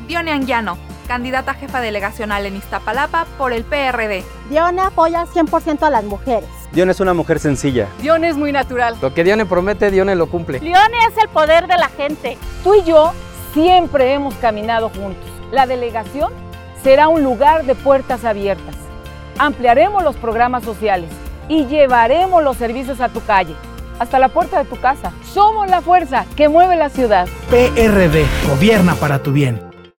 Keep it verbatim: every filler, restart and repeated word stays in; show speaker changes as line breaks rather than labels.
Dione Anguiano, candidata a jefa delegacional en Iztapalapa por el P R D.
Dione apoya al cien por ciento a las mujeres.
Dione es una mujer sencilla.
Dione es muy natural.
Lo que Dione promete, Dione lo cumple.
Dione es el poder de la gente.
Tú y yo siempre hemos caminado juntos. La delegación será un lugar de puertas abiertas. Ampliaremos los programas sociales y llevaremos los servicios a tu calle, hasta la puerta de tu casa. Somos la fuerza que mueve la ciudad.
P R D, gobierna para tu bien.